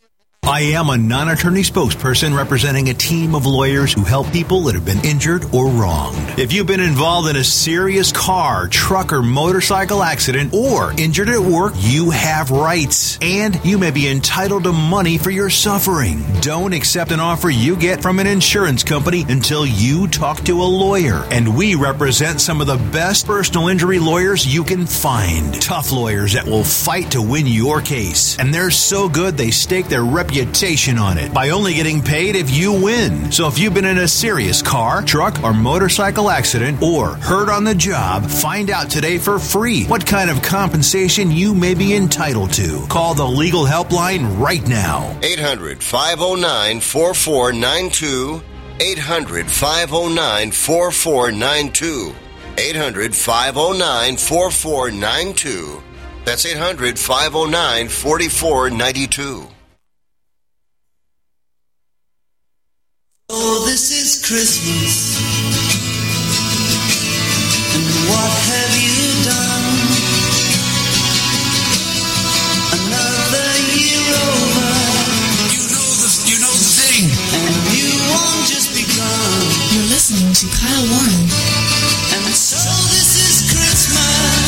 I am a non-attorney spokesperson representing a team of lawyers who help people that have been injured or wronged. If you've been involved in a serious car, truck, or motorcycle accident or injured at work, you have rights, and you may be entitled to money for your suffering. Don't accept an offer you get from an insurance company until you talk to a lawyer, and we represent some of the best personal injury lawyers you can find. Tough lawyers that will fight to win your case, and they're so good they stake their reputation on it by only getting paid if you win. So if you've been in a serious car, truck, or motorcycle accident or hurt on the job, find out today for free what kind of compensation you may be entitled to. Call the legal helpline right now. eight hundred, five oh nine, four four nine two. eight hundred, five oh nine, four four nine two. eight hundred, five oh nine, four four nine two. That's eight hundred, five oh nine, four four nine two. Oh, this is Christmas, and what have you done? Another year over. You know the, you know the thing, and you won't just begun. You're listening to Kyle Warren, and so this is Christmas,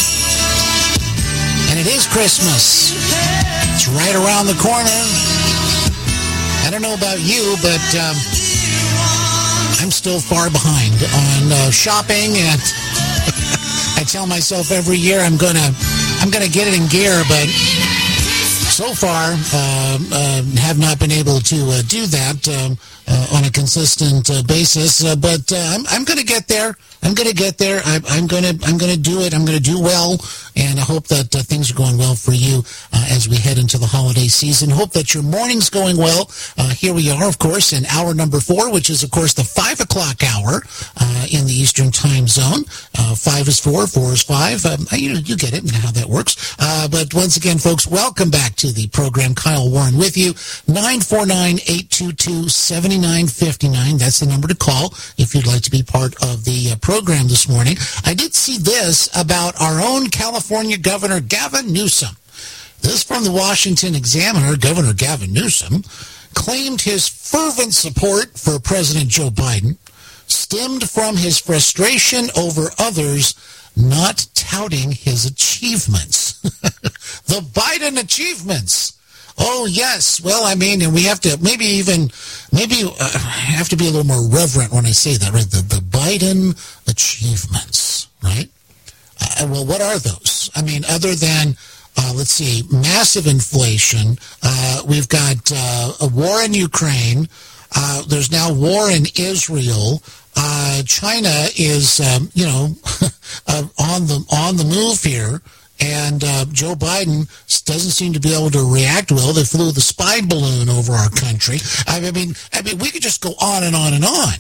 and it is Christmas. It's right around the corner. I don't know about you, but um, I'm still far behind on uh, shopping, and I tell myself every year I'm gonna I'm gonna get it in gear, but so far uh, uh, have not been able to uh, do that um, uh, on a consistent uh, basis. Uh, but uh, I'm I'm gonna get there. I'm gonna get there. I, I'm gonna I'm gonna do it. I'm gonna do well, and I hope that uh, things are going well for you uh, as we head into the holiday season. Hope that your morning's going well. Uh, here we are, of course, in hour number four, which is, of course, the five o'clock hour uh, in the Eastern Time Zone. Uh, five is four, four is five. Um, you know, you get it, you know how that works. Uh, but once again, folks, welcome back to the program. Kyle Warren with you. nine four nine, eight two two, seven nine five nine. That's the number to call if you'd like to be part of the uh, program this morning. I did see this about our own California Governor Gavin Newsom. This from the Washington Examiner. Governor Gavin Newsom claimed his fervent support for President Joe Biden stemmed from his frustration over others not touting his achievements. The Biden achievements. Oh, yes. Well, I mean, and we have to maybe even maybe uh, I have to be a little more reverent when I say that, right? The, the Biden achievements, right? Uh, well, what are those? I mean, other than, uh, let's see, massive inflation, uh, we've got uh, a war in Ukraine, uh, there's now war in Israel, uh, China is, um, you know, uh, on the on the move here, and uh, Joe Biden doesn't seem to be able to react well. They flew the spy balloon over our country. I mean, I mean, we could just go on and on and on.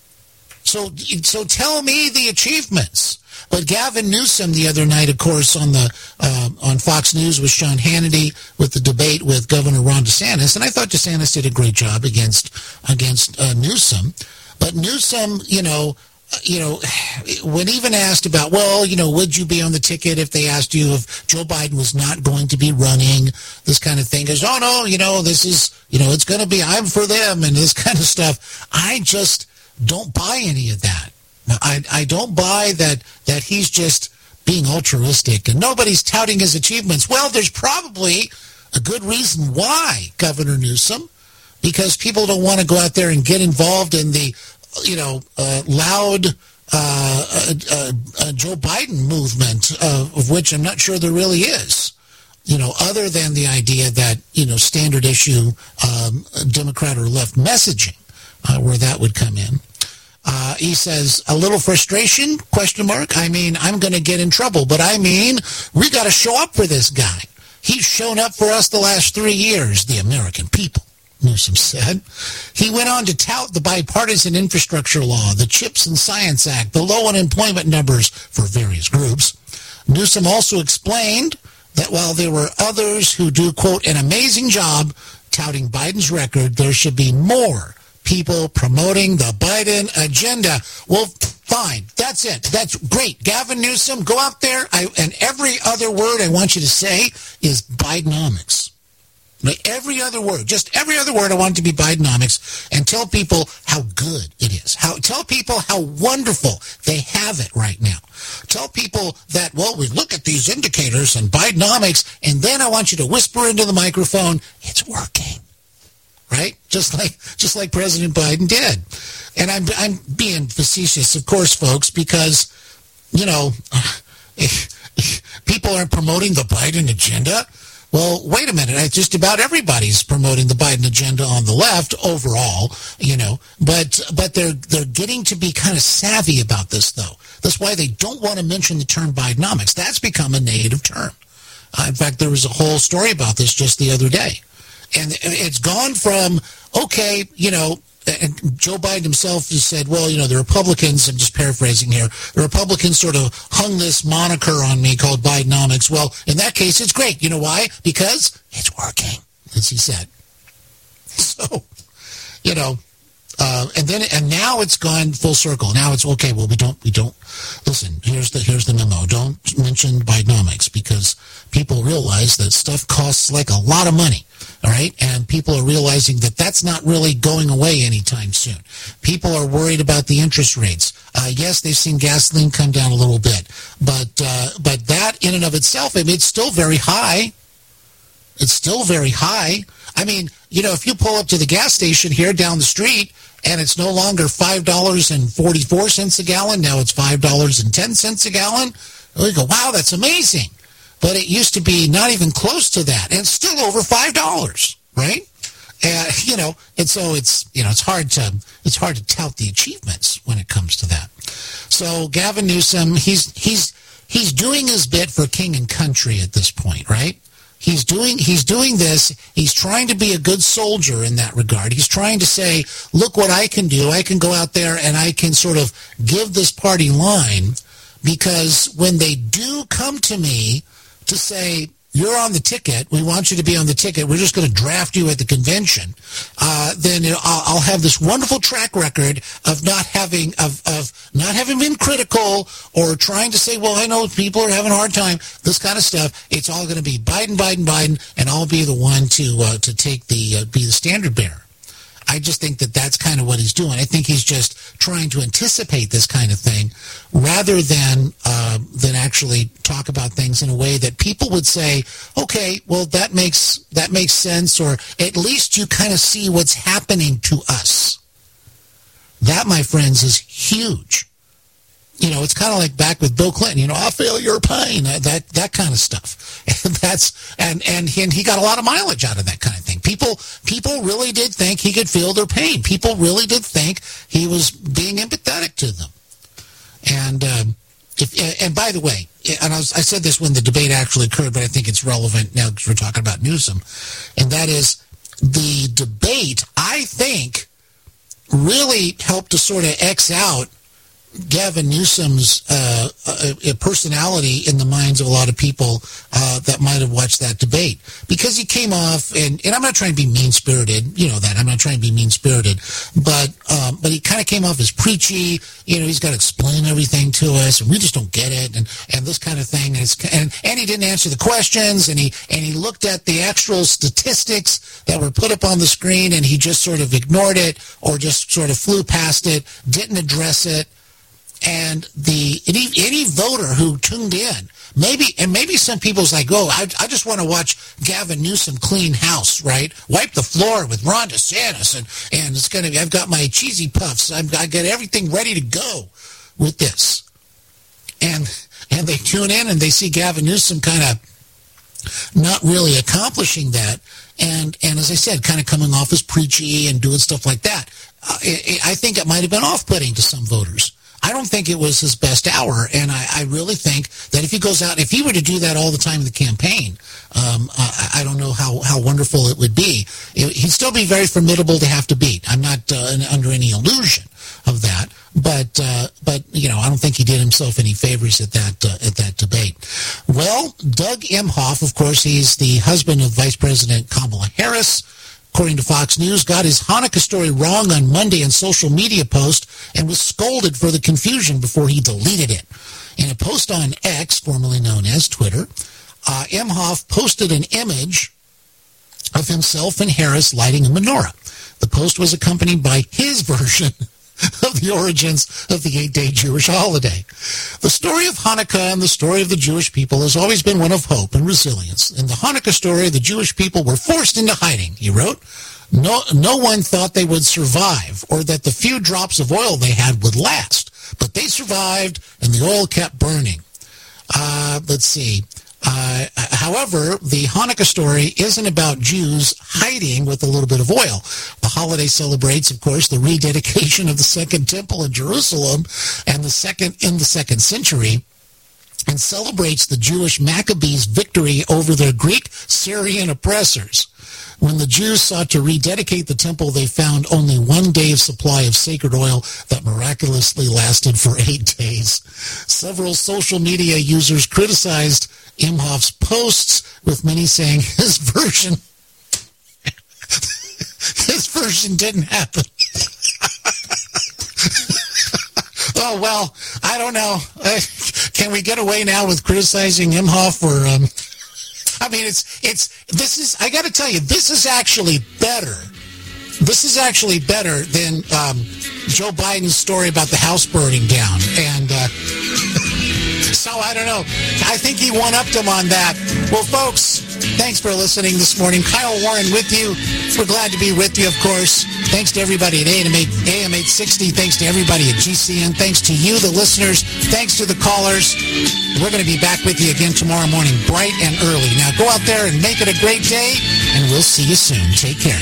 So, so tell me the achievements. But Gavin Newsom the other night, of course, on the uh, on Fox News with Sean Hannity with the debate with Governor Ron DeSantis, and I thought DeSantis did a great job against against uh, Newsom. But Newsom, you know, you know, when even asked about, well, you know, would you be on the ticket if they asked you if Joe Biden was not going to be running, this kind of thing, is, oh, no, you know, this is, you know, it's going to be, I'm for them and this kind of stuff. I just don't buy any of that. I, I don't buy that that he's just being altruistic and nobody's touting his achievements. Well, there's probably a good reason why, Governor Newsom, because people don't want to go out there and get involved in the, you know, uh, loud uh, uh, uh, uh, Joe Biden movement, uh, of which I'm not sure there really is, you know, other than the idea that, you know, standard issue um, Democrat or left messaging, uh, where that would come in. Uh, he says, a little frustration, question mark. I mean, I'm going to get in trouble, but I mean, we got to show up for this guy. He's shown up for us the last three years, the American people, Newsom said. He went on to tout the bipartisan infrastructure law, the CHIPS and Science Act, the low unemployment numbers for various groups. Newsom also explained that while there were others who do, quote, an amazing job touting Biden's record, there should be more people promoting the Biden agenda. Well, fine. That's it. That's great. Gavin Newsom, go out there. I, and every other word I want you to say is Bidenomics. Every other word, just every other word I want it to be Bidenomics, and tell people how good it is. How tell people how wonderful they have it right now. Tell people that, well, we look at these indicators and Bidenomics, and then I want you to whisper into the microphone, it's working. Right? Just like just like President Biden did. And I'm I'm being facetious, of course, folks, because, you know, people aren't promoting the Biden agenda. Well, wait a minute. Just about everybody's promoting the Biden agenda on the left overall, you know, but but they're they're getting to be kind of savvy about this, though. That's why they don't want to mention the term Bidenomics. That's become a negative term. Uh, in fact, there was a whole story about this just the other day. And it's gone from, okay, you know, and Joe Biden himself has said, well, you know, the Republicans, I'm just paraphrasing here, the Republicans sort of hung this moniker on me called Bidenomics. Well, in that case, it's great. You know why? Because it's working, as he said. So, you know, uh, and then and now it's gone full circle. Now it's okay. Well, we don't we don't listen. Here's the here's the memo. Don't mention Bidenomics because people realize that stuff costs like a lot of money. All right, and people are realizing that that's not really going away anytime soon. People are worried about the interest rates. Uh, yes, they've seen gasoline come down a little bit, but uh, but that in and of itself, I mean, it's still very high. It's still very high. I mean, you know, if you pull up to the gas station here down the street and it's no longer five dollars and forty-four cents a gallon, now it's five dollars and ten cents a gallon, we go, wow, that's amazing. But it used to be not even close to that, and it's still over five dollars, right? And you know, and so it's you know it's hard to it's hard to tout the achievements when it comes to that. So Gavin Newsom, he's he's he's doing his bit for king and country at this point, right? He's doing he's doing this. He's trying to be a good soldier in that regard. He's trying to say, look what I can do. I can go out there and I can sort of give this party line, because when they do come to me to say, you're on the ticket, we want you to be on the ticket, we're just going to draft you at the convention, uh, then I'll, I'll have this wonderful track record of not having of, of not having been critical or trying to say, well, I know people are having a hard time, this kind of stuff. It's all going to be Biden, Biden, Biden, and I'll be the one to uh, to take the uh, be the standard bearer. I just think that that's kind of what he's doing. I think he's just trying to anticipate this kind of thing rather than uh, than actually talk about things in a way that people would say, okay, well, that makes that makes sense, or at least you kind of see what's happening to us. That, my friends, is huge. You know, it's kind of like back with Bill Clinton, you know, I'll feel your pain, that that, that kind of stuff. And that's and, and he, and he got a lot of mileage out of that kind of thing. People people really did think he could feel their pain. People really did think he was being empathetic to them. And um, if and by the way, and I, was, I said this when the debate actually occurred, but I think it's relevant now because we're talking about Newsom, and that is the debate, I think, really helped to sort of X out Gavin Newsom's uh, uh, personality in the minds of a lot of people uh, that might have watched that debate, because he came off, and, and I'm not trying to be mean-spirited, you know that, I'm not trying to be mean-spirited, but um, but he kind of came off as preachy, you know, he's got to explain everything to us, and we just don't get it, and, and this kind of thing, and, it's, and and he didn't answer the questions, and he and he looked at the actual statistics that were put up on the screen, and he just sort of ignored it, or just sort of flew past it, didn't address it. And the any, any voter who tuned in, maybe, and maybe some people's like, oh, I, I just want to watch Gavin Newsom clean house, right? Wipe the floor with Ron DeSantis, and, and it's going to be, I've got my cheesy puffs. I've, I got everything ready to go with this. And, and they tune in and they see Gavin Newsom kind of not really accomplishing that. And, and as I said, kind of coming off as preachy and doing stuff like that. Uh, it, I think it might have been off-putting to some voters. I don't think it was his best hour, and I, I really think that if he goes out, if he were to do that all the time in the campaign, um, I, I don't know how, how wonderful it would be. It, he'd still be very formidable to have to beat. I'm not uh, under any illusion of that, but uh, but you know, I don't think he did himself any favors at that uh, at that debate. Well, Doug Emhoff, of course, he's the husband of Vice President Kamala Harris, according to Fox News, got his Hanukkah story wrong on Monday in social media post and was scolded for the confusion before he deleted it. In a post on X, formerly known as Twitter, uh, Emhoff posted an image of himself and Harris lighting a menorah. The post was accompanied by his version of the origins of the eight-day Jewish holiday. The story of Hanukkah and the story of the Jewish people has always been one of hope and resilience. In the Hanukkah story, the Jewish people were forced into hiding, he wrote. No, no one thought they would survive or that the few drops of oil they had would last, but they survived and the oil kept burning. Uh, let's see. Uh, however, the Hanukkah story isn't about Jews hiding with a little bit of oil. The holiday celebrates, of course, the rededication of the Second Temple in Jerusalem and the second in the second century, and celebrates the Jewish Maccabees' victory over their Greek Syrian oppressors. When the Jews sought to rededicate the temple, they found only one day of supply of sacred oil that miraculously lasted for eight days. Several social media users criticized Emhoff's posts, with many saying his version his version didn't happen. Oh, well, I don't know. Uh, can we get away now with criticizing Emhoff? Or, um, I mean, it's, it's, this is, I got to tell you, this is actually better. This is actually better than um, Joe Biden's story about the house burning down. And, uh, so I don't know. I think he one-upped him on that. Well, folks, thanks for listening this morning. Kyle Warren with you. We're glad to be with you, of course. Thanks to everybody at A M eight sixty. Thanks to everybody at G C N. Thanks to you, the listeners. Thanks to the callers. We're going to be back with you again tomorrow morning, bright and early. Now, go out there and make it a great day, and we'll see you soon. Take care.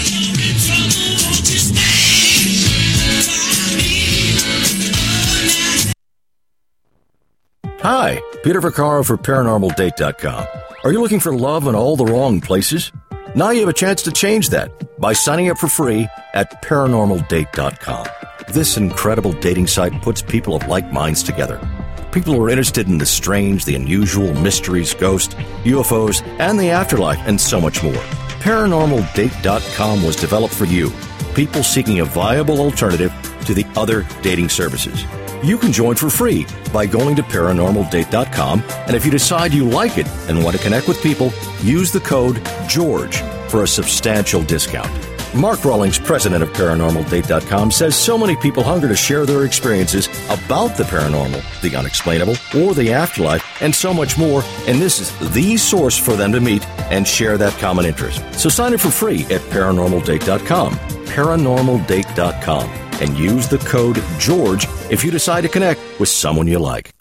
Hi, Peter Vaccaro for Paranormal Date dot com. Are you looking for love in all the wrong places? Now you have a chance to change that by signing up for free at Paranormal Date dot com. This incredible dating site puts people of like minds together. People who are interested in the strange, the unusual, mysteries, ghosts, U F Os, and the afterlife, and so much more. Paranormal Date dot com was developed for you, people seeking a viable alternative to the other dating services. You can join for free by going to Paranormal Date dot com, and if you decide you like it and want to connect with people, use the code GEORGE for a substantial discount. Mark Rawlings, president of paranormal date dot com, says so many people hunger to share their experiences about the paranormal, the unexplainable, or the afterlife, and so much more, and this is the source for them to meet and share that common interest. So sign up for free at paranormal date dot com, paranormal date dot com, and use the code GEORGE if you decide to connect with someone you like.